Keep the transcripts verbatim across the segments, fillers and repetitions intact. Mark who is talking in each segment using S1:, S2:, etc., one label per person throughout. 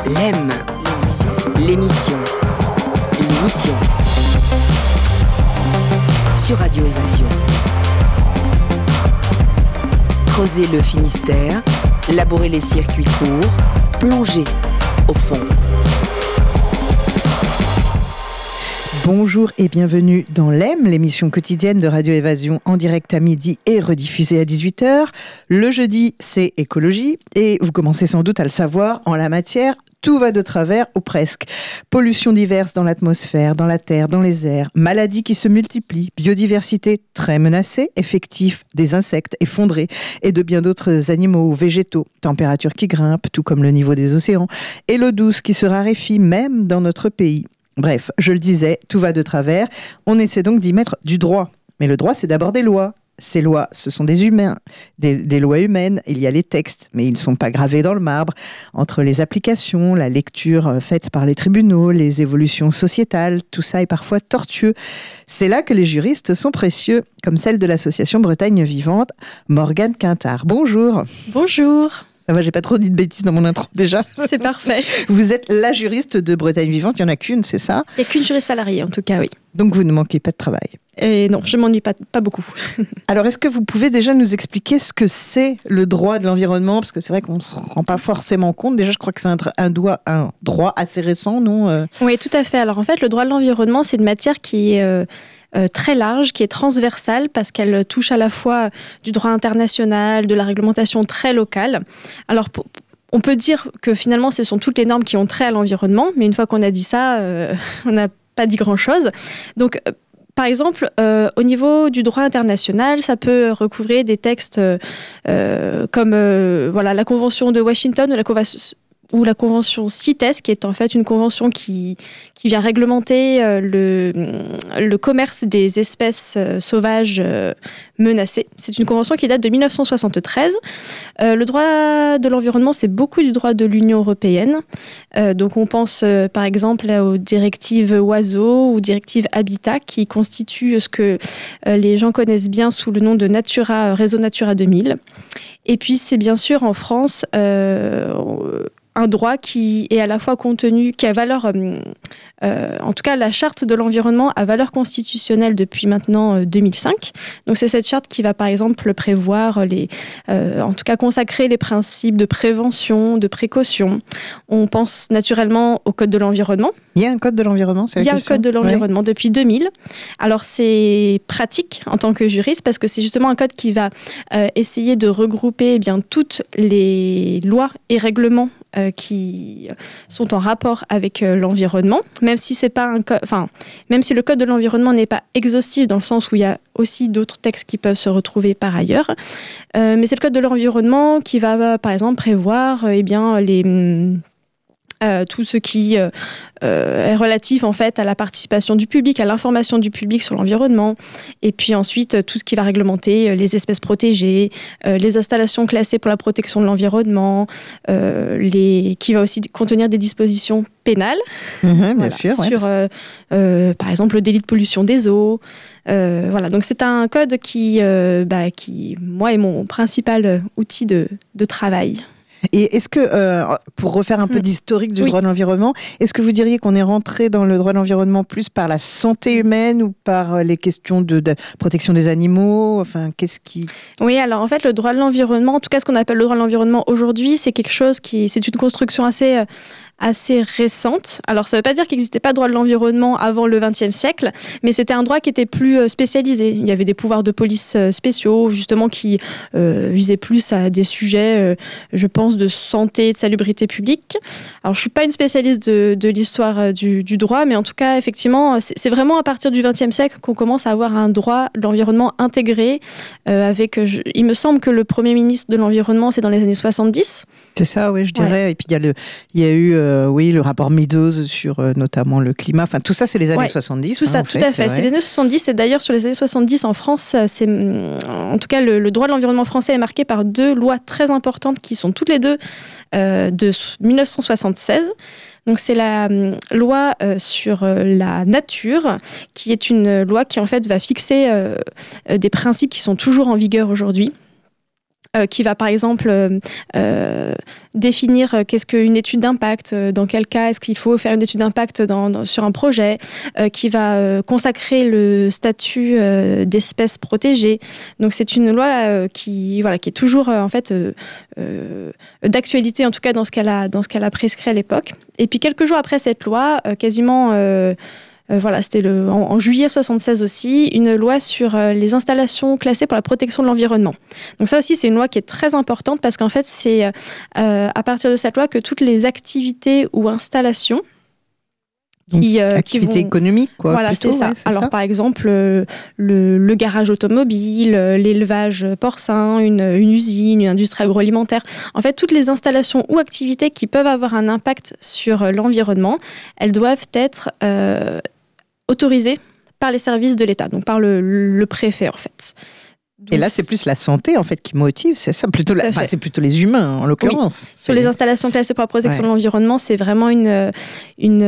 S1: L'E M, l'émission, l'émission, sur Radio Évasion. Creuser le Finistère, labourer les circuits courts, plonger au fond.
S2: Bonjour et bienvenue dans l'E M, l'émission quotidienne de Radio Évasion en direct à midi et rediffusée à dix-huit heures. Le jeudi, c'est écologie et vous commencez sans doute à le savoir, en la matière, tout va de travers ou presque. Pollution diverse dans l'atmosphère, dans la terre, dans les airs, maladies qui se multiplient, biodiversité très menacée, effectifs des insectes effondrés et de bien d'autres animaux ou végétaux, température qui grimpe, tout comme le niveau des océans, et l'eau douce qui se raréfie même dans notre pays. Bref, je le disais, tout va de travers. On essaie donc d'y mettre du droit. Mais le droit, c'est d'abord des lois. Ces lois, ce sont des humains, des, des lois humaines. Il y a les textes, mais ils ne sont pas gravés dans le marbre. Entre les applications, la lecture faite par les tribunaux, les évolutions sociétales, tout ça est parfois tortueux. C'est là que les juristes sont précieux, comme celle de l'association Bretagne Vivante, Morgane Quintard. Bonjour.
S3: Bonjour.
S2: Ça va, j'ai pas trop dit de bêtises dans mon intro déjà.
S3: C'est parfait.
S2: Vous êtes la juriste de Bretagne Vivante, il n'y en a qu'une, c'est ça ?
S3: Il n'y a qu'une juriste salariée, en tout cas, oui.
S2: Donc vous ne manquez pas de travail ?
S3: Et non, je ne m'ennuie pas, pas beaucoup.
S2: Alors, est-ce que vous pouvez déjà nous expliquer ce que c'est le droit de l'environnement ? Parce que c'est vrai qu'on ne se rend pas forcément compte. Déjà, je crois que c'est un, un, droit, un droit assez récent, non ? euh...
S3: Oui, tout à fait. Alors, en fait, le droit de l'environnement, c'est une matière qui est... Euh, Euh, très large, qui est transversale parce qu'elle touche à la fois du droit international, de la réglementation très locale. Alors, pour, on peut dire que finalement, ce sont toutes les normes qui ont trait à l'environnement, mais une fois qu'on a dit ça, euh, on n'a pas dit grand-chose. Donc, euh, par exemple, euh, au niveau du droit international, ça peut recouvrir des textes euh, comme euh, voilà, la Convention de Washington ou la Convention... ou la convention CITES, qui est en fait une convention qui, qui vient réglementer euh, le, le commerce des espèces euh, sauvages euh, menacées. C'est une convention qui date de dix-neuf cent soixante-treize. Euh, le droit de l'environnement, c'est beaucoup du droit de l'Union européenne. Euh, donc on pense euh, par exemple aux directives Oiseaux ou directives Habitat, qui constituent ce que euh, les gens connaissent bien sous le nom de Natura, Réseau Natura deux mille. Et puis c'est bien sûr en France... Euh, un droit qui est à la fois contenu, qui a valeur, euh, euh, en tout cas la charte de l'environnement a valeur constitutionnelle depuis maintenant euh, deux mille cinq. Donc c'est cette charte qui va par exemple prévoir, les, euh, en tout cas consacrer les principes de prévention, de précaution. On pense naturellement au Code de l'environnement.
S2: Il y a un Code de l'environnement, c'est la
S3: Il y a
S2: question.
S3: un Code de l'environnement
S2: oui.
S3: depuis deux mille. Alors c'est pratique en tant que juriste parce que c'est justement un code qui va euh, essayer de regrouper eh bien, toutes les lois et règlements euh, qui sont en rapport avec euh, l'environnement, même si c'est pas un co- enfin, même si le Code de l'environnement n'est pas exhaustif dans le sens où il y a aussi d'autres textes qui peuvent se retrouver par ailleurs. Euh, mais c'est le Code de l'environnement qui va, par exemple, prévoir euh, eh bien, les... Euh, tout ce qui euh, euh, est relatif en fait à la participation du public, à l'information du public sur l'environnement, et puis ensuite euh, tout ce qui va réglementer euh, les espèces protégées, euh, les installations classées pour la protection de l'environnement, euh, les... qui va aussi contenir des dispositions pénales,
S2: mmh, bien
S3: voilà,
S2: sûr, ouais,
S3: sur euh, euh, par exemple le délit de pollution des eaux. Euh, voilà, donc c'est un code qui, euh, bah, qui, moi, est mon principal outil de, de travail.
S2: Et est-ce que, euh, pour refaire un peu d'historique du
S3: oui.
S2: droit de l'environnement, est-ce que vous diriez qu'on est rentré dans le droit de l'environnement plus par la santé humaine ou par les questions de, de protection des animaux ? Enfin, qu'est-ce qui...
S3: Oui, alors en fait, le droit de l'environnement, en tout cas ce qu'on appelle le droit de l'environnement aujourd'hui, c'est quelque chose qui, c'est une construction assez... assez récente. Alors, ça ne veut pas dire qu'il n'existait pas de droit de l'environnement avant le vingtième siècle, mais c'était un droit qui était plus spécialisé. Il y avait des pouvoirs de police spéciaux, justement, qui euh, visaient plus à des sujets, euh, je pense, de santé et de salubrité publique. Alors, je ne suis pas une spécialiste de, de l'histoire du, du droit, mais en tout cas, effectivement, c'est, c'est vraiment à partir du vingtième siècle qu'on commence à avoir un droit de l'environnement intégré, euh, avec, je, il me semble que le premier ministre de l'environnement, c'est dans les années soixante-dix.
S2: C'est ça, oui, je dirais.
S3: Ouais.
S2: Et puis, il y a, le, il y a eu... Euh, oui, le rapport Meadows sur euh, notamment le climat. Enfin, tout ça, c'est les années
S3: ouais,
S2: soixante-dix.
S3: Tout ça,
S2: hein,
S3: tout
S2: fait,
S3: à fait. C'est, c'est les années soixante-dix. Et d'ailleurs, sur les années soixante-dix, en France, c'est, en tout cas, le, le droit de l'environnement français est marqué par deux lois très importantes qui sont toutes les deux euh, de dix-neuf cent soixante-seize. Donc, c'est la euh, loi euh, sur euh, la nature, qui est une loi qui, en fait, va fixer euh, des principes qui sont toujours en vigueur aujourd'hui. euh, qui va par exemple euh, euh, définir qu'est-ce qu'une étude d'impact, euh, dans quel cas est-ce qu'il faut faire une étude d'impact dans, dans, sur un projet, euh, qui va euh, consacrer le statut euh, d'espèce protégée. Donc c'est une loi euh, qui, voilà, qui est toujours euh, en fait euh, euh, d'actualité, en tout cas dans ce qu'elle a, dans ce qu'elle a prescrit à l'époque. Et puis quelques jours après cette loi, euh, quasiment... Euh, Euh, voilà, c'était le, en, en juillet soixante-seize aussi, une loi sur euh, les installations classées pour la protection de l'environnement. Donc ça aussi, c'est une loi qui est très importante parce qu'en fait, c'est euh, à partir de cette loi que toutes les activités ou installations
S2: qui, euh, activités vont... économiques, quoi.
S3: Voilà,
S2: plutôt,
S3: c'est ça.
S2: Ouais, c'est
S3: Alors,
S2: ça.
S3: par exemple, euh, le, le garage automobile, euh, l'élevage porcin, une, une usine, une industrie agroalimentaire. En fait, toutes les installations ou activités qui peuvent avoir un impact sur euh, l'environnement, elles doivent être euh, autorisées par les services de l'État, donc par le, le préfet, en fait. Donc,
S2: et là, c'est plus la santé en fait qui motive, c'est ça, plutôt la... enfin, c'est plutôt les humains en l'occurrence.
S3: Oui. Sur les installations classées pour la protection ouais. de l'environnement, c'est vraiment une, une,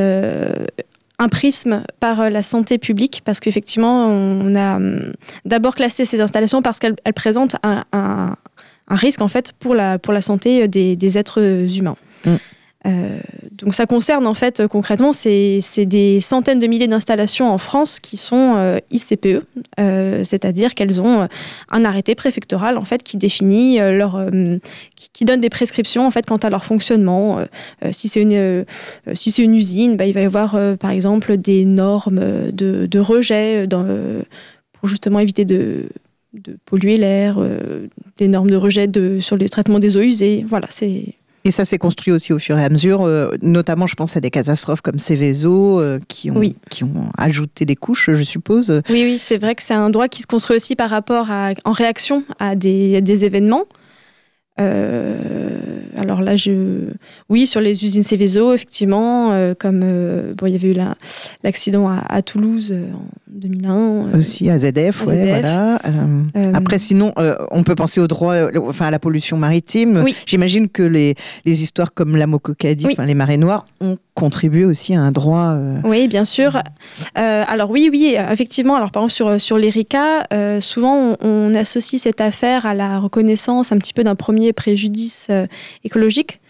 S3: un prisme par la santé publique, parce qu'effectivement, on a d'abord classé ces installations parce qu'elles elles présentent un, un, un risque en fait pour la, pour la santé des, des êtres humains. Mm. Euh, donc ça concerne en fait concrètement c'est, c'est des centaines de milliers d'installations en France qui sont euh, I C P E, euh, c'est-à-dire qu'elles ont un arrêté préfectoral en fait qui définit euh, leur, euh, qui, qui donne des prescriptions en fait quant à leur fonctionnement. Euh, si c'est une euh, si c'est une usine, bah, il va y avoir euh, par exemple des normes de, de rejet dans, euh, pour justement éviter de de polluer l'air, euh, des normes de rejet de, sur le traitement des eaux usées. Voilà, c'est
S2: Et ça s'est construit aussi au fur et à mesure, euh, notamment je pense à des catastrophes comme Seveso euh, qui, ont,
S3: oui.
S2: qui ont ajouté des couches, je suppose.
S3: Oui, oui, c'est vrai que c'est un droit qui se construit aussi par rapport à, en réaction à des, à des événements. Euh, alors là, je... oui, sur les usines Seveso, effectivement, euh, comme euh, bon, il y avait eu la, l'accident à, à Toulouse euh, en deux mille un. Euh,
S2: aussi à Z F, ouais, voilà. Euh, euh, après, sinon, euh, on peut penser au droit, euh, enfin à la pollution maritime.
S3: Oui.
S2: J'imagine que les, les histoires comme la Mococadis, oui. enfin, les marées noires, ont contribué aussi à un droit. Euh...
S3: Oui, bien sûr. Euh, alors oui, oui, effectivement. Alors par exemple sur sur l'Erika, euh, souvent on, on associe cette affaire à la reconnaissance un petit peu d'un premier préjudice euh, écologique.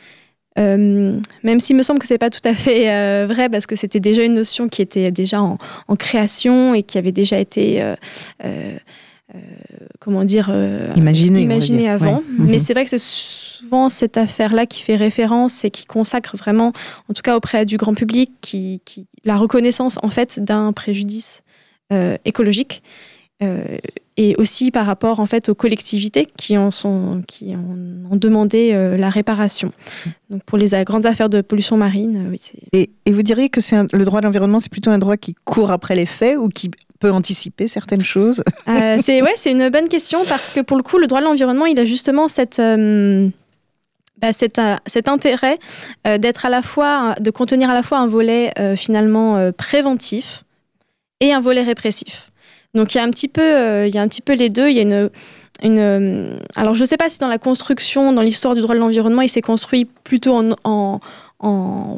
S3: Euh, même s'il me semble que c'est pas tout à fait euh, vrai, parce que c'était déjà une notion qui était déjà en, en création et qui avait déjà été euh, euh, euh, comment dire euh,
S2: imaginé,
S3: imaginé avant.
S2: Ouais.
S3: Mais mm-hmm. c'est vrai que c'est souvent cette affaire-là qui fait référence et qui consacre vraiment, en tout cas auprès du grand public, qui, qui la reconnaissance en fait d'un préjudice euh, écologique. Euh, et aussi par rapport en fait aux collectivités qui en sont qui en ont demandé euh, la réparation. Donc pour les grandes affaires de pollution marine, euh, oui. C'est...
S2: Et, et vous diriez que c'est un, le droit de l'environnement, c'est plutôt un droit qui court après les faits ou qui peut anticiper certaines choses?
S3: euh, C'est ouais, c'est une bonne question parce que pour le coup, le droit de l'environnement, il a justement cette euh, Bah, cet, euh, cet intérêt euh, d'être à la fois, de contenir à la fois un volet euh, finalement euh, préventif et un volet répressif. Donc il y a un petit peu, euh, il y a un petit peu les deux. Il y a une, une. Euh, alors je ne sais pas si dans la construction, dans l'histoire du droit de l'environnement, il s'est construit plutôt en, en, en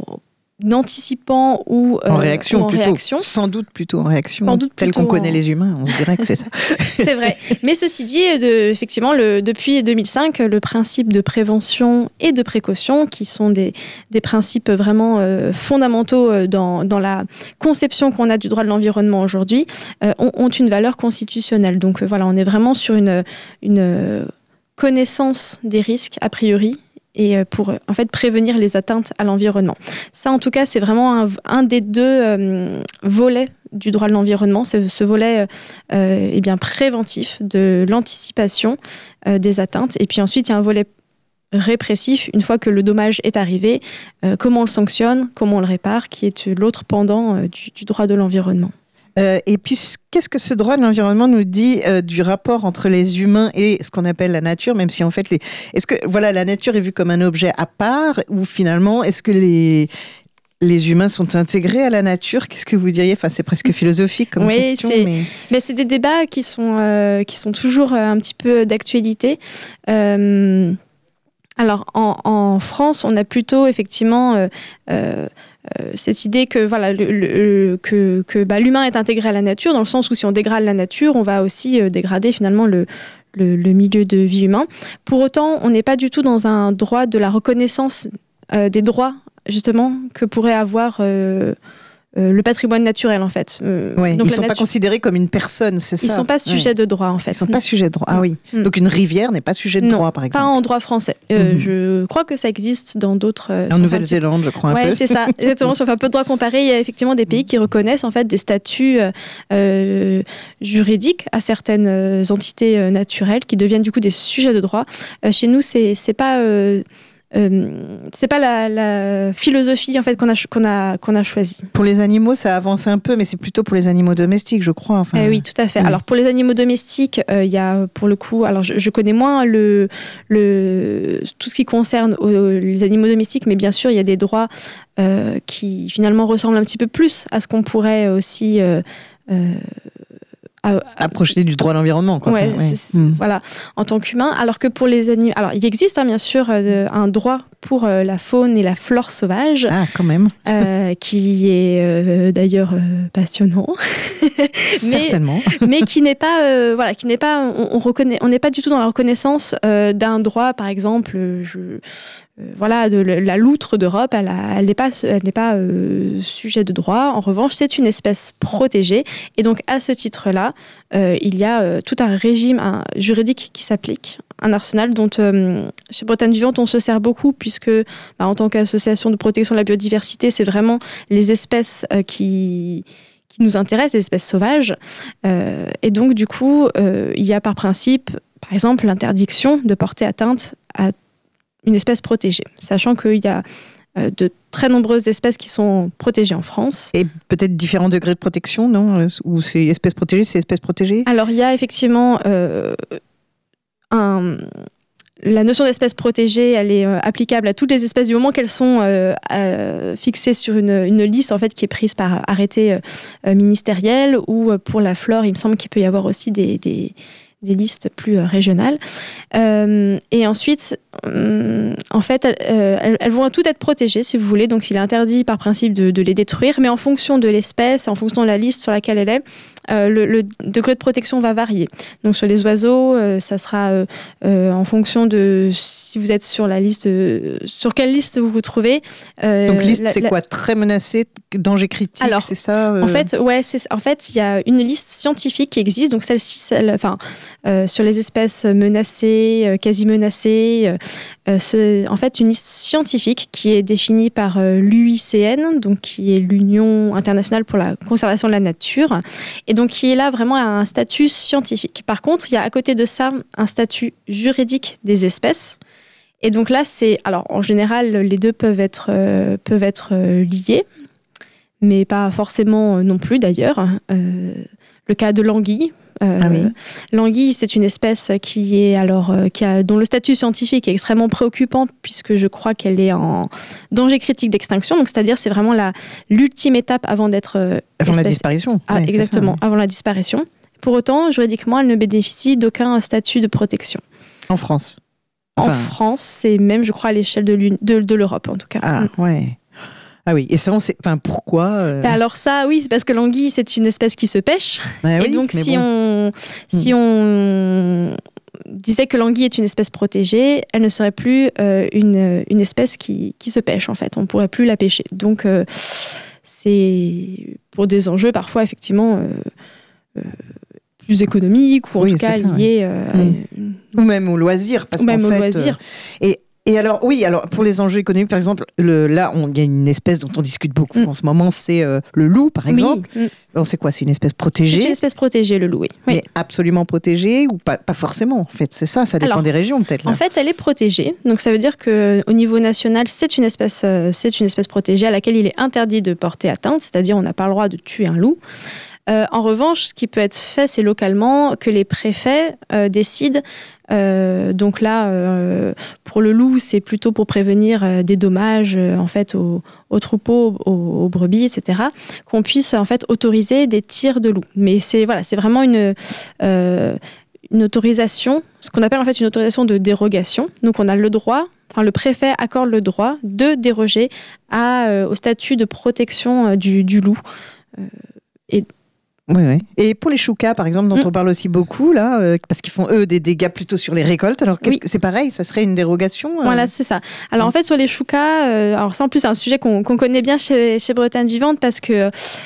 S3: anticipant ou
S2: euh, en réaction
S3: ou en
S2: plutôt.
S3: Réaction.
S2: Sans doute plutôt en réaction.
S3: Sans doute
S2: tel qu'on
S3: en...
S2: connaît les humains, on se dirait que c'est ça.
S3: C'est vrai. Mais ceci dit, de, effectivement, le, depuis deux mille cinq, le principe de prévention et de précaution, qui sont des, des principes vraiment euh, fondamentaux dans, dans la conception qu'on a du droit de l'environnement aujourd'hui, euh, ont, ont une valeur constitutionnelle. Donc euh, voilà, on est vraiment sur une, une connaissance des risques a priori, et pour en fait prévenir les atteintes à l'environnement. Ça, en tout cas, c'est vraiment un, un des deux euh, volets du droit de l'environnement, c'est ce volet euh, eh bien, préventif de l'anticipation euh, des atteintes. Et puis ensuite, il y a un volet répressif, une fois que le dommage est arrivé, euh, comment on le sanctionne, comment on le répare, qui est l'autre pendant euh, du, du droit de l'environnement.
S2: Euh, et puis, qu'est-ce que ce droit de l'environnement nous dit euh, du rapport entre les humains et ce qu'on appelle la nature, même si en fait, les... est-ce que voilà, la nature est vue comme un objet à part, ou finalement, est-ce que les les humains sont intégrés à la nature? Qu'est-ce que vous diriez? Enfin, c'est presque philosophique comme
S3: oui,
S2: question.
S3: C'est...
S2: Mais...
S3: mais c'est des débats qui sont euh, qui sont toujours un petit peu d'actualité. Euh... Alors, en, en France, on a plutôt effectivement euh, euh, euh, cette idée que, voilà, le, le, que, que bah, l'humain est intégré à la nature, dans le sens où si on dégrade la nature, on va aussi euh, dégrader finalement le, le, le milieu de vie humain. Pour autant, on n'est pas du tout dans un droit de la reconnaissance euh, des droits, justement, que pourrait avoir euh, euh, le patrimoine naturel, en fait.
S2: Euh, ouais, ils ne sont nature... pas considérés comme une personne, c'est ça?
S3: Ils ne sont pas sujets ouais. de droit, en fait.
S2: Ils ne sont pas sujets de droit, ah oui. Mm. Donc une rivière n'est pas sujet de
S3: non,
S2: droit, par exemple?
S3: Pas en droit français. Euh, mm-hmm. Je crois que ça existe dans d'autres... Euh,
S2: en Nouvelle-Zélande, je crois, un
S3: ouais,
S2: peu.
S3: Oui, c'est ça. Exactement. Si on fait un peu de droit comparé, il y a effectivement des pays qui reconnaissent, en fait, des statuts euh, juridiques à certaines euh, entités euh, naturelles qui deviennent, du coup, des sujets de droit. Euh, chez nous, c'est, c'est pas... Euh, Euh, c'est pas la, la philosophie en fait qu'on a qu'on a qu'on a choisie.
S2: Pour les animaux, ça avance un peu, mais c'est plutôt pour les animaux domestiques, je crois. Enfin,
S3: euh, oui, tout à fait.
S2: Oui.
S3: Alors pour les animaux domestiques, il euh, y a pour le coup, alors je, je connais moins le le tout ce qui concerne aux, les animaux domestiques, mais bien sûr il y a des droits euh, qui finalement ressemblent un petit peu plus à ce qu'on pourrait aussi euh, euh,
S2: À, à approcher du droit de l'environnement, quoi.
S3: Ouais,
S2: enfin, ouais.
S3: c'est, c'est, mmh. voilà, en tant qu'humain. Alors que pour les animaux, alors il existe hein, bien sûr euh, un droit pour euh, la faune et la flore sauvage.
S2: Ah, quand même.
S3: Euh, qui est euh, d'ailleurs euh, passionnant. mais,
S2: Certainement.
S3: mais qui n'est pas, euh, voilà, qui n'est pas, on, on reconnaît, on n'est pas du tout dans la reconnaissance euh, d'un droit, par exemple, je, euh, voilà, de la loutre d'Europe, elle, a, elle n'est pas, elle n'est pas euh, sujet de droit. En revanche, c'est une espèce protégée, et donc à ce titre-là, euh, il y a euh, tout un régime un, juridique qui s'applique, un arsenal dont euh, chez Bretagne Vivante on se sert beaucoup, puisque bah, en tant qu'association de protection de la biodiversité, c'est vraiment les espèces euh, qui qui nous intéressent, les espèces sauvages, euh, et donc du coup, euh, il y a par principe, par exemple, l'interdiction de porter atteinte à une espèce protégée, sachant qu'il y a euh, de très nombreuses espèces qui sont protégées en France.
S2: Et peut-être différents degrés de protection, non? Ou c'est espèces protégées, c'est espèces protégées?
S3: Alors, il y a effectivement euh, un... La notion d'espèce protégée, elle est euh, applicable à toutes les espèces du moment qu'elles sont euh, euh, fixées sur une, une liste en fait qui est prise par arrêté euh, ministériel, ou euh, pour la flore, il me semble qu'il peut y avoir aussi des, des, des listes plus euh, régionales. Euh, et ensuite, euh, en fait, euh, elles, elles vont toutes être protégées, si vous voulez. Donc, il est interdit par principe de, de les détruire, mais en fonction de l'espèce, en fonction de la liste sur laquelle elle est, Euh, le, le degré de protection va varier. Donc sur les oiseaux, euh, ça sera euh, euh, en fonction de si vous êtes sur la liste, euh, sur quelle liste vous vous trouvez.
S2: Euh, Donc liste, la, c'est la... quoi? Très menacé, danger critique,
S3: alors,
S2: c'est ça euh...
S3: En fait, ouais, c'est, en fait, il y a une liste scientifique qui existe. Donc celle-ci, celle, enfin, euh, sur les espèces menacées, euh, quasi menacées, euh, c'est en fait une liste scientifique qui est définie par euh, l'U I C N, donc qui est l'Union internationale pour la conservation de la nature. Et donc, qui est là vraiment à un statut scientifique. Par contre, il y a à côté de ça un statut juridique des espèces. Et donc là, c'est... Alors, en général, les deux peuvent être, euh, peuvent être euh, liés, mais pas forcément euh, non plus, d'ailleurs. Euh, le cas de l'anguille. Euh,
S2: ah oui.
S3: L'anguille, c'est une espèce qui est alors euh, qui a, dont le statut scientifique est extrêmement préoccupant, puisque je crois qu'elle est en danger critique d'extinction. Donc, c'est-à-dire, c'est vraiment la, l'ultime étape avant d'être euh,
S2: avant
S3: espèce...
S2: la disparition.
S3: Ah,
S2: ouais,
S3: exactement, avant la disparition. Pour autant, juridiquement, elle ne bénéficie d'aucun statut de protection.
S2: En France.
S3: Enfin... En France, c'est même, je crois, à l'échelle de, de, de l'Europe, en tout cas.
S2: Ah, mm. ouais. Ah oui, et ça, on sait, enfin, pourquoi euh...
S3: Alors ça, oui, c'est parce que l'anguille, c'est une espèce qui se pêche.
S2: Ah oui,
S3: et donc, si,
S2: bon.
S3: on, si mm. on disait que l'anguille est une espèce protégée, elle ne serait plus euh, une, une espèce qui, qui se pêche, en fait. On ne pourrait plus la pêcher. Donc, euh, c'est pour des enjeux, parfois, effectivement, euh, euh, plus économiques, ou en
S2: oui,
S3: tout cas
S2: ça,
S3: liés...
S2: ouais.
S3: Euh,
S2: mm.
S3: une...
S2: Ou même au loisir. Parce
S3: ou même
S2: qu'en
S3: au
S2: fait,
S3: loisir.
S2: Euh, et Et alors, oui, alors pour les enjeux économiques, par exemple, le, là, il y a une espèce dont on discute beaucoup mm. en ce moment, c'est euh, le loup, par exemple. Oui. Mm. On sait quoi, c'est une espèce protégée.
S3: C'est une espèce protégée, le loup, oui. oui.
S2: Mais absolument protégée ou pas, pas forcément, en fait, c'est ça, ça dépend alors, des régions, peut-être. Là.
S3: En fait, elle est protégée, donc ça veut dire qu'au niveau national, c'est une, espèce, euh, c'est une espèce protégée à laquelle il est interdit de porter atteinte, c'est-à-dire on n'a pas le droit de tuer un loup. Euh, en revanche, ce qui peut être fait, c'est localement que les préfets euh, décident. Euh, donc là, euh, pour le loup, c'est plutôt pour prévenir euh, des dommages euh, en fait aux, aux troupeaux, aux, aux brebis, et cetera. Qu'on puisse en fait autoriser des tirs de loups. Mais c'est voilà, c'est vraiment une euh, une autorisation, ce qu'on appelle en fait une autorisation de dérogation. Donc on a le droit. Enfin, le préfet accorde le droit de déroger à, euh, au statut de protection euh, du, du loup. Euh, et
S2: Oui, oui. Et pour les choucas, par exemple, dont
S3: Mm.
S2: on parle aussi beaucoup, là, euh, parce qu'ils font, eux, des dégâts plutôt sur les récoltes. Alors, qu'est-ce
S3: Oui.
S2: que c'est pareil, ça serait une dérogation euh...
S3: Voilà, c'est ça. Alors,
S2: Mm.
S3: en fait, sur les choucas, euh, alors ça, en plus, c'est un sujet qu'on, qu'on connaît bien chez, chez Bretagne Vivante, parce que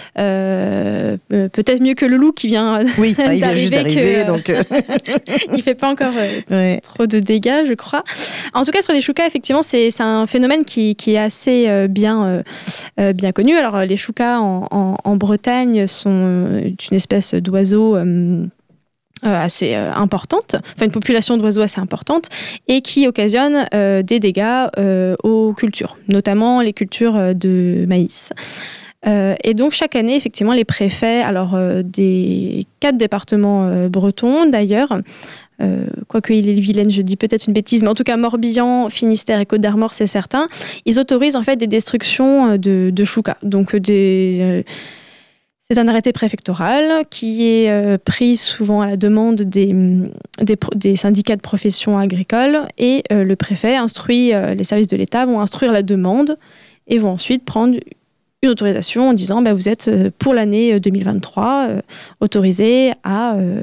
S3: euh, euh, peut-être mieux que le loup qui vient
S2: Oui, bah, il vient juste d'arriver,
S3: que,
S2: donc... Euh...
S3: il fait pas encore euh,
S2: ouais.
S3: trop de dégâts, je crois. En tout cas, sur les choucas, effectivement, c'est, c'est un phénomène qui, qui est assez euh, bien, euh, euh, bien connu. Alors, les choucas en, en, en Bretagne sont euh, une espèce d'oiseau euh, euh, assez euh, importante, enfin une population d'oiseaux assez importante, et qui occasionne euh, des dégâts euh, aux cultures, notamment les cultures euh, de maïs. Euh, et donc chaque année, effectivement, les préfets, alors euh, des quatre départements euh, bretons d'ailleurs, euh, quoique Ille-et-Vilaine, je dis peut-être une bêtise, mais en tout cas Morbihan, Finistère et Côte-d'Armor, c'est certain, ils autorisent en fait des destructions de, de choucas. Donc des, euh, c'est un arrêté préfectoral qui est euh, pris souvent à la demande des, des, des syndicats de profession agricole, et euh, le préfet instruit, euh, les services de l'État vont instruire la demande et vont ensuite prendre une autorisation en disant bah, vous êtes pour l'année deux mille vingt-trois euh, autorisé à euh,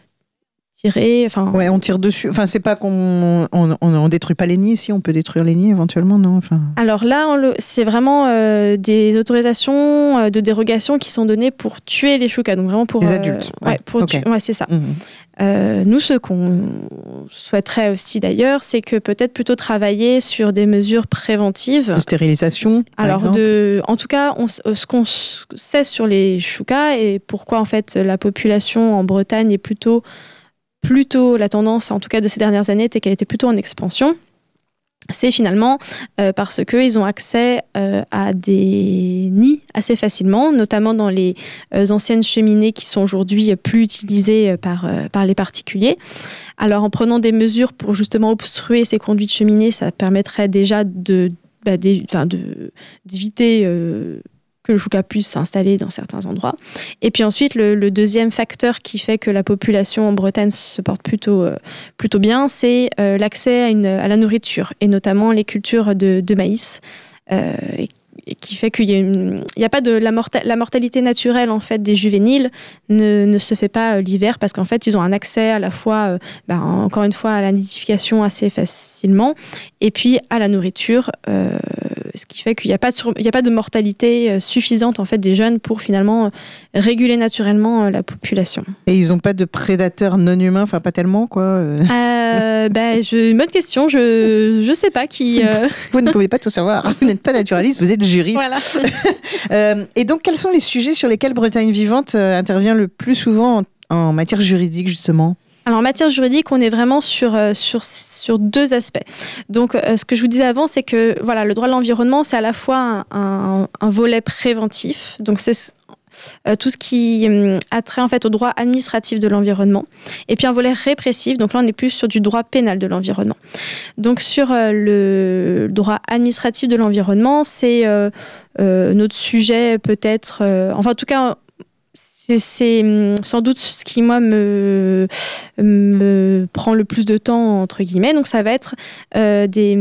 S3: tirer. Enfin,
S2: ouais, on tire dessus. Enfin, c'est pas qu'on on, on, on détruit pas les nids, si on peut détruire les nids éventuellement, non enfin...
S3: Alors là, on le, c'est vraiment euh, des autorisations euh, de dérogation qui sont données pour tuer les choucas, donc vraiment pour
S2: les
S3: euh,
S2: adultes.
S3: Ouais,
S2: ouais,
S3: pour
S2: okay.
S3: tu... ouais, c'est ça.
S2: Mmh.
S3: Euh, nous, ce qu'on souhaiterait aussi d'ailleurs, c'est que peut-être plutôt travailler sur des mesures préventives.
S2: De stérilisation, par
S3: Alors,
S2: exemple.
S3: de, en tout cas, on, ce qu'on sait sur les choucas et pourquoi en fait la population en Bretagne est plutôt, plutôt la tendance, en tout cas de ces dernières années, était qu'elle était plutôt en expansion. C'est finalement euh, parce qu'ils ont accès euh, à des nids assez facilement, notamment dans les euh, anciennes cheminées qui sont aujourd'hui plus utilisées par, euh, par les particuliers. Alors en prenant des mesures pour justement obstruer ces conduits de cheminée, ça permettrait déjà de, bah, d'é- enfin de, d'éviter euh, que le chouca puisse s'installer dans certains endroits. Et puis ensuite, le, le deuxième facteur qui fait que la population en Bretagne se porte plutôt, euh, plutôt bien, c'est euh, l'accès à, une, à la nourriture, et notamment les cultures de, de maïs, euh, et, et qui fait qu'il y a, une, il y a pas de la, morta, la mortalité naturelle en fait des juvéniles ne, ne se fait pas euh, l'hiver, parce qu'en fait ils ont un accès à la fois, euh, ben, encore une fois, à la nidification assez facilement, et puis à la nourriture. Euh, ce qui fait qu'il n'y a pas de, sur, il n'y a pas de mortalité suffisante en fait des jeunes pour finalement réguler naturellement la population.
S2: Et ils n'ont pas de prédateurs non humains, enfin pas tellement quoi.
S3: Euh, bah, je, bonne question, je je sais pas qui. Euh...
S2: Vous ne pouvez pas tout savoir. Vous n'êtes pas naturaliste, vous êtes juriste.
S3: Voilà.
S2: euh, et donc quels sont les sujets sur lesquels Bretagne Vivante euh, intervient le plus souvent en, en matière juridique justement ?
S3: Alors en matière juridique, on est vraiment sur, euh, sur, sur deux aspects. Donc euh, ce que je vous disais avant, c'est que voilà, le droit de l'environnement, c'est à la fois un, un, un volet préventif, donc c'est euh, tout ce qui euh, a trait en fait au droit administratif de l'environnement, et puis un volet répressif, donc là on est plus sur du droit pénal de l'environnement. Donc sur euh, le droit administratif de l'environnement, c'est euh, euh, notre sujet peut-être, euh, enfin en tout cas... C'est, c'est sans doute ce qui, moi, me, me prend le plus de temps, entre guillemets. Donc, ça va être euh, des...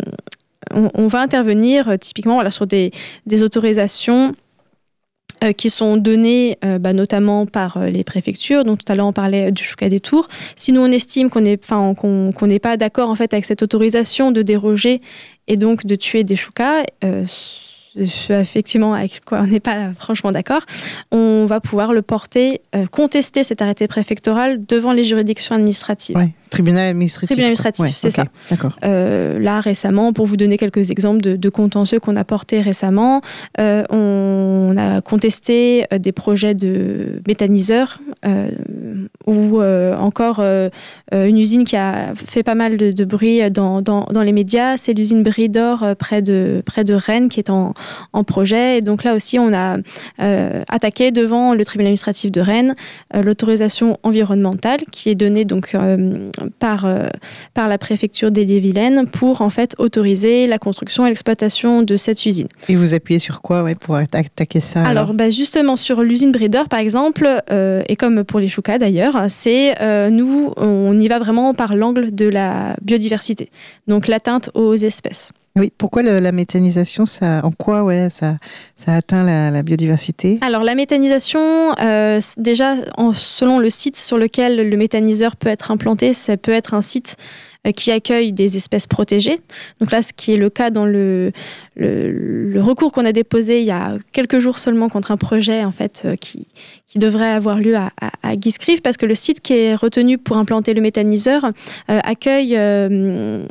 S3: On, on va intervenir euh, typiquement voilà, sur des, des autorisations euh, qui sont données euh, bah, notamment par euh, les préfectures. Donc, tout à l'heure, on parlait du chouca des Tours. Si nous, on estime qu'on n'est enfin, qu'on, qu'on n'est pas d'accord en fait, avec cette autorisation de déroger et donc de tuer des choucas, euh, effectivement avec quoi on n'est pas franchement d'accord, on va pouvoir le porter, euh, contester cet arrêté préfectoral devant les juridictions administratives.
S2: Ouais, tribunal administratif.
S3: Tribunal administratif,
S2: ouais,
S3: c'est
S2: okay,
S3: ça.
S2: D'accord.
S3: Euh, là, récemment, pour vous donner quelques exemples de, de contentieux qu'on a portés récemment, euh, on a contesté euh, des projets de méthaniseurs euh, ou euh, encore euh, une usine qui a fait pas mal de, de bruit dans, dans, dans les médias, c'est l'usine Bridor euh, près de, près de Rennes qui est en en projet. Et donc là aussi, on a euh, attaqué devant le tribunal administratif de Rennes euh, l'autorisation environnementale qui est donnée donc euh, par euh, par la préfecture d'Ille-et-Vilaine pour en fait autoriser la construction et l'exploitation de cette usine.
S2: Et vous appuyez sur quoi ouais, pour attaquer ça? Alors,
S3: alors bah, justement sur l'usine Bridor par exemple, euh, et comme pour les choucas d'ailleurs, c'est euh, nous on y va vraiment par l'angle de la biodiversité, donc l'atteinte aux espèces.
S2: Oui, pourquoi le, la méthanisation, ça, en quoi ouais, ça, ça atteint la, la biodiversité ?
S3: Alors la méthanisation, euh, déjà en, selon le site sur lequel le méthaniseur peut être implanté, ça peut être un site euh, qui accueille des espèces protégées. Donc là, ce qui est le cas dans le, le, le recours qu'on a déposé il y a quelques jours seulement contre un projet en fait euh, qui, qui devrait avoir lieu à, à, à Guiscrive, parce que le site qui est retenu pour implanter le méthaniseur euh, accueille euh,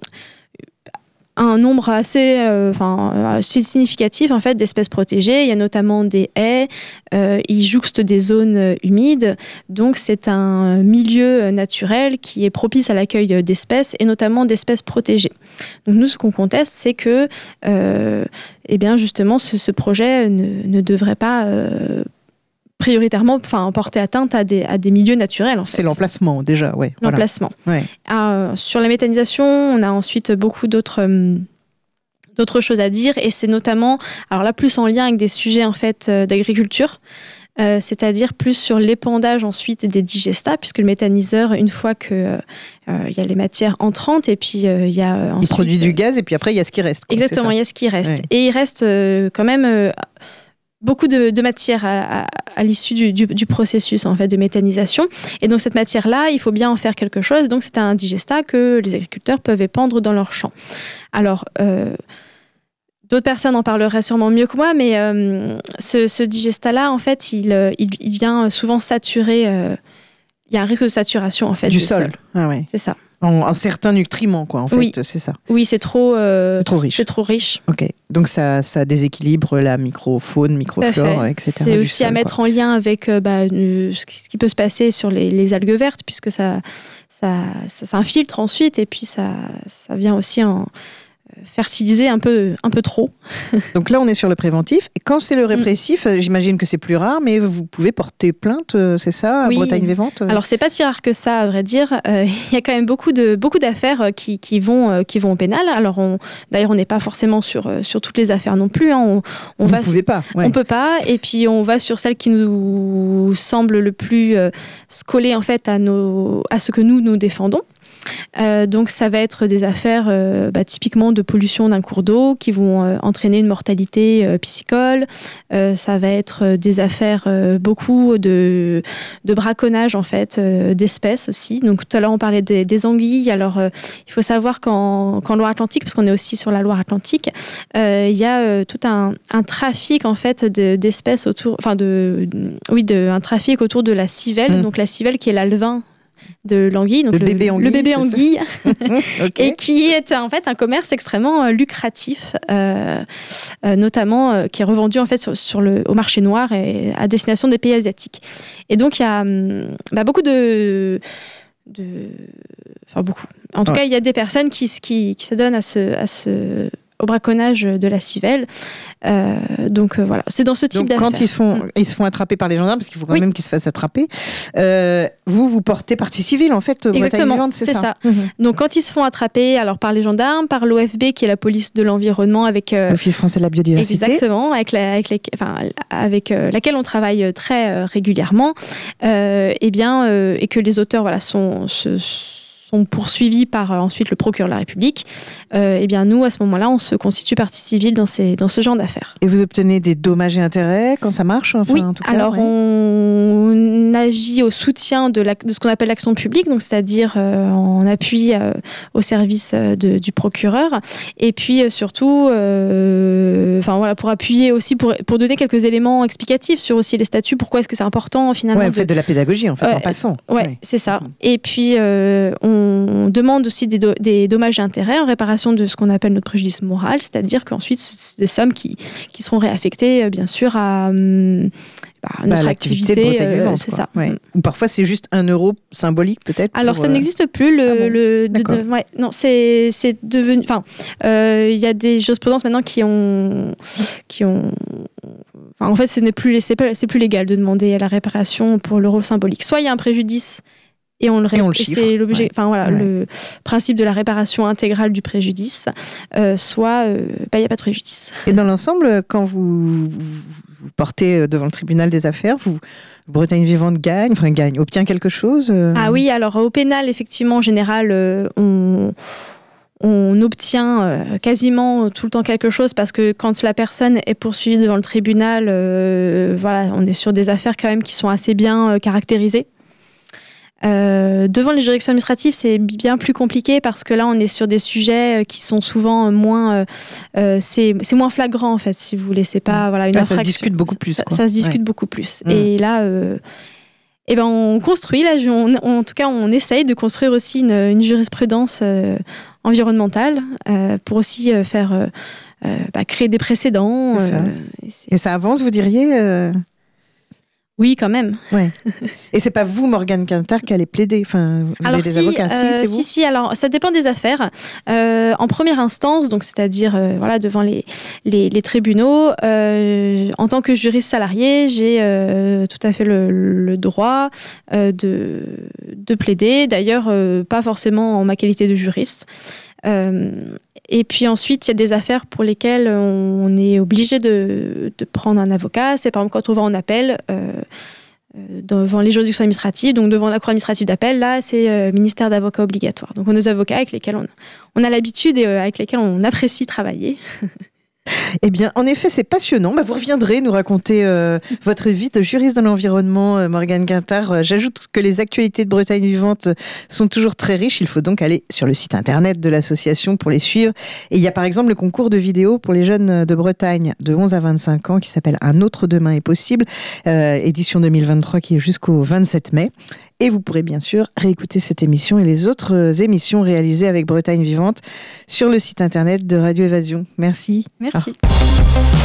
S3: un nombre assez, euh, enfin, assez significatif en fait, d'espèces protégées. Il y a notamment des haies, euh, ils jouxtent des zones humides, donc c'est un milieu naturel qui est propice à l'accueil d'espèces et notamment d'espèces protégées. Donc nous, ce qu'on conteste, c'est que euh, eh bien, justement, ce, ce projet ne, ne devrait pas euh, prioritairement enfin, porter atteinte à des, à des milieux naturels. En fait.
S2: C'est l'emplacement déjà, oui.
S3: L'emplacement.
S2: Voilà. Ouais.
S3: Euh, sur la méthanisation, on a ensuite beaucoup d'autres, euh, d'autres choses à dire, et c'est notamment, alors là plus en lien avec des sujets en fait euh, d'agriculture, euh, c'est-à-dire plus sur l'épandage ensuite des digestats, puisque le méthaniseur, une fois que euh, il y a les matières entrantes, et puis euh, il y a euh, ensuite...
S2: Il produit du gaz, et puis après il y a ce qui reste. Quoi,
S3: exactement, il y a ce qui reste.
S2: Ouais.
S3: Et il reste euh, quand même... Euh, beaucoup de, de matière à, à, à l'issue du, du, du processus en fait, de méthanisation. Et donc cette matière-là, il faut bien en faire quelque chose. Donc c'est un digestat que les agriculteurs peuvent épandre dans leurs champs. Alors, euh, d'autres personnes en parleraient sûrement mieux que moi, mais euh, ce, ce digestat-là, en fait, il, il, il vient souvent saturer... Euh, il y a un risque de saturation en fait,
S2: du,
S3: du
S2: sol.
S3: sol.
S2: Ah ouais.
S3: C'est ça.
S2: En, en certains nutriments, quoi, en fait,
S3: oui.
S2: c'est ça.
S3: Oui, c'est trop, euh,
S2: c'est trop riche.
S3: C'est trop riche.
S2: Ok, donc ça, ça déséquilibre la microfaune, microflore, et cetera.
S3: C'est aussi
S2: sol,
S3: à mettre
S2: quoi.
S3: en lien avec euh, bah, euh, ce qui peut se passer sur les, les algues vertes, puisque ça, ça, ça s'infiltre ensuite, et puis ça, ça vient aussi en fertiliser un peu, un peu trop.
S2: Donc là, on est sur le préventif. Et quand c'est le répressif, mmh. j'imagine que c'est plus rare, mais vous pouvez porter plainte, c'est ça, à
S3: oui.
S2: Bretagne Vivante ?
S3: Alors, c'est pas si rare que ça, à vrai dire. Il euh, y a quand même beaucoup, de, beaucoup d'affaires qui, qui, vont, euh, qui vont au pénal. Alors, on, d'ailleurs, on n'est pas forcément sur, euh, sur toutes les affaires non plus. Hein. On, on
S2: vous
S3: va
S2: ne pouvez pas. Ouais.
S3: On peut pas. Et puis, on va sur celle qui nous semble le plus euh, se coller en fait, à, nos, à ce que nous, nous défendons. Euh, donc ça va être des affaires euh, bah, typiquement de pollution d'un cours d'eau qui vont euh, entraîner une mortalité euh, piscicole. Euh, ça va être des affaires euh, beaucoup de, de braconnage en fait euh, d'espèces aussi. Donc tout à l'heure on parlait des, des anguilles. Alors euh, il faut savoir qu'en, qu'en Loire-Atlantique, parce qu'on est aussi sur la Loire-Atlantique, euh, il y a euh, tout un, un trafic en fait de, d'espèces autour, enfin de, oui, de un trafic autour de la civelle. Mmh. Donc la civelle qui est l'alevin de l'anguille, donc
S2: le,
S3: le
S2: bébé anguille,
S3: le bébé anguille
S2: okay.
S3: et qui est en fait un commerce extrêmement euh, lucratif, euh, euh, notamment euh, qui est revendu en fait sur, sur le, au marché noir et à destination des pays asiatiques. Et donc il y a bah, beaucoup de, de, enfin beaucoup. En tout ouais. cas, il y a des personnes qui, qui, qui s'adonnent à ce, à ce au braconnage de la civelle. Euh, donc euh, voilà, c'est dans ce type
S2: donc,
S3: d'affaires.
S2: Quand ils, font, mmh. ils se font attraper par les gendarmes, parce qu'il faut quand oui. même qu'ils se fassent attraper, euh, vous, vous portez partie civile en fait, Bretagne Vivante, c'est,
S3: c'est
S2: ça,
S3: ça. Mmh. Donc quand ils se font attraper, alors par les gendarmes, par l'O F B qui est la police de l'environnement avec... Euh,
S2: l'Office français de la biodiversité.
S3: Exactement, avec, la, avec, les, enfin, avec euh, laquelle on travaille très euh, régulièrement, euh, et, bien, euh, et que les auteurs voilà, sont... Se, sont poursuivis par euh, ensuite le procureur de la République, euh, et bien nous, à ce moment-là, on se constitue partie civile dans, ces, dans ce genre d'affaires.
S2: Et vous obtenez des dommages et intérêts quand ça marche enfin,
S3: oui,
S2: en tout cas,
S3: alors
S2: ouais.
S3: on agit au soutien de, la, de ce qu'on appelle l'action publique, donc c'est-à-dire euh, en appui euh, au service de, du procureur, et puis euh, surtout, euh, enfin voilà, pour appuyer aussi, pour, pour donner quelques éléments explicatifs sur aussi les statuts, pourquoi est-ce que c'est important finalement.
S2: Ouais, vous
S3: de...
S2: faites de la pédagogie en fait,
S3: ouais,
S2: en passant.
S3: Ouais,
S2: ouais.
S3: c'est ça. Et puis euh, on On demande aussi des, do- des dommages et intérêts en réparation de ce qu'on appelle notre préjudice moral, c'est-à-dire qu'ensuite, c'est des sommes qui, qui seront réaffectées, bien sûr, à, bah, à notre
S2: bah,
S3: activité.
S2: De Bretagne Vivante,
S3: euh, c'est
S2: quoi.
S3: ça.
S2: Ouais. Ou parfois, c'est juste un euro symbolique, peut-être.
S3: Alors,
S2: pour,
S3: ça
S2: euh...
S3: n'existe plus. Le,
S2: ah bon
S3: le, de, de, ouais, non, c'est, c'est devenu. Enfin, il euh, y a des jurisprudences maintenant qui ont. Qui ont enfin, en fait, ce n'est plus, c'est, pas, c'est plus légal de demander à la réparation pour l'euro symbolique. Soit il y a un préjudice. Et on le, ré-
S2: et on le
S3: et
S2: chiffre.
S3: c'est l'objet,
S2: ouais.
S3: enfin voilà,
S2: ouais.
S3: le principe de la réparation intégrale du préjudice, euh, soit il euh, bah, n'y a pas de préjudice.
S2: Et dans l'ensemble, quand vous, vous, vous portez devant le tribunal des affaires, vous, Bretagne Vivante gagne, enfin gagne, obtient quelque chose euh...
S3: Ah oui, alors au pénal, effectivement, en général, euh, on... on obtient euh, quasiment tout le temps quelque chose parce que quand la personne est poursuivie devant le tribunal, euh, voilà, on est sur des affaires quand même qui sont assez bien euh, caractérisées. Euh, devant les juridictions administratives, c'est bien plus compliqué parce que là, on est sur des sujets qui sont souvent moins, euh, euh, c'est, c'est moins flagrant en fait, si vous voulez. C'est pas voilà une
S2: ah,
S3: infraction.
S2: Ça se discute beaucoup plus.
S3: Ça,
S2: quoi.
S3: ça se discute
S2: ouais.
S3: beaucoup plus.
S2: Mmh.
S3: Et là. Euh, Eh ben, on construit, là, on, on, en tout cas, on essaye de construire aussi une, une jurisprudence euh, environnementale euh, pour aussi euh, faire euh, euh, bah, créer des précédents.
S2: C'est ça.
S3: Euh,
S2: et, et ça avance, vous diriez euh...
S3: Oui, quand même.
S2: Ouais. Et c'est pas vous, Morgane Quintard, qui allez plaider. Enfin, vous
S3: alors
S2: avez des
S3: si,
S2: avocats,
S3: euh,
S2: si, c'est vous.
S3: Si, si. Alors, ça dépend des affaires. Euh, en première instance, donc c'est-à-dire euh, voilà devant les les, les tribunaux, euh, en tant que juriste salarié, j'ai euh, tout à fait le, le droit euh, de de plaider. D'ailleurs, euh, pas forcément en ma qualité de juriste. Euh, et puis ensuite, il y a des affaires pour lesquelles on est obligé de, de prendre un avocat. C'est par exemple quand on va en appel euh, devant les juridictions administratives, donc devant la cour administrative d'appel, là, c'est euh, ministère d'avocats obligatoire. Donc on a des avocats avec lesquels on, on a l'habitude et euh, avec lesquels on apprécie travailler.
S2: Eh bien, en effet, c'est passionnant. Bah, vous reviendrez nous raconter euh, votre vie de juriste dans l'environnement, euh, Morgane Quintard. Euh, j'ajoute que les actualités de Bretagne Vivante sont toujours très riches. Il faut donc aller sur le site internet de l'association pour les suivre. Et il y a par exemple le concours de vidéos pour les jeunes de Bretagne de onze à vingt-cinq ans qui s'appelle Un autre demain est possible, euh, édition deux mille vingt-trois qui est jusqu'au vingt-sept mai. Et vous pourrez bien sûr réécouter cette émission et les autres émissions réalisées avec Bretagne Vivante sur le site internet de Radio Évasion. Merci.
S3: Merci. Ah.